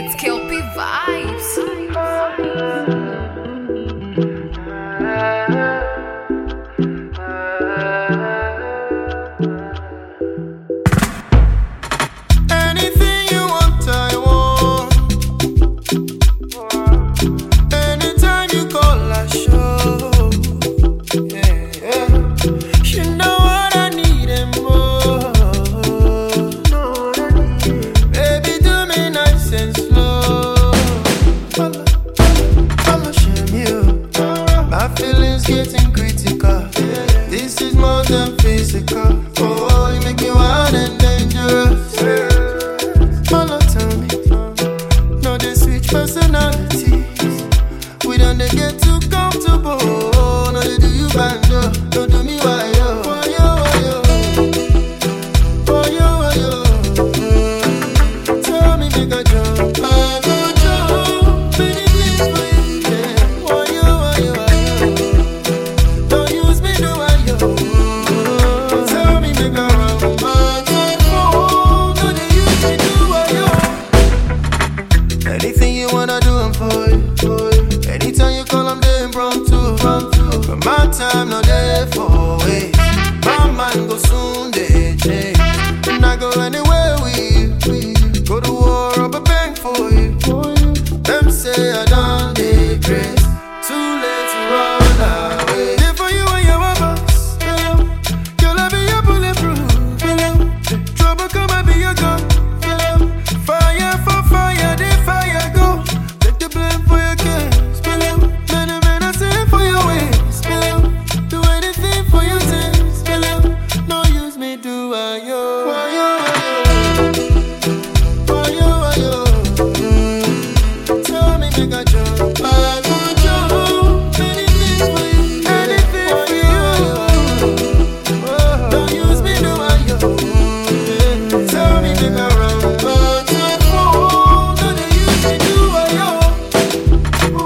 It's Kelpie Vibes. Anything you want, I want. Anytime you call, I show. Yeah, yeah. You know what I need and more. Baby, do me nice and slow. I'ma shame you. My feelings getting critical. This is more than physical. Oh, you make me wild and dangerous. Follow, tell me. No, they switch personalities. We don't they get too comfortable. No, they do you bad, no. Don't do me why yo. Why yo, why yo. Why yo, why yo. Tell me, make a jump. I go jump. Many things for you, yeah. Why yo, why yo, why yo. Don't use me, do why yo. Tell me, make a run. No, they use me, do why yo. Anything you wanna do, I'm for you. Anytime you call, I'm there impromptu. But my time not there for it. My mind go soon, they change. And I go anywhere we go to war, I'll be bang for you. Them say I done the grace. Too late to run away. Live for you and your boss. Girl, I be your bulletproof. Trouble come, I be your gun. Fire for fire, they fire go. Take the blame for your case. Many men are saying for your ways. Do anything for your taste. No use me, do I yo. Why yo, why yo. Why yo, why yo. Tell me, make a jump. I go jump. Anything for you. Anything for you. Don't use me, do I yo. Tell me, make a run. But your phone, don't they use me, do I yo.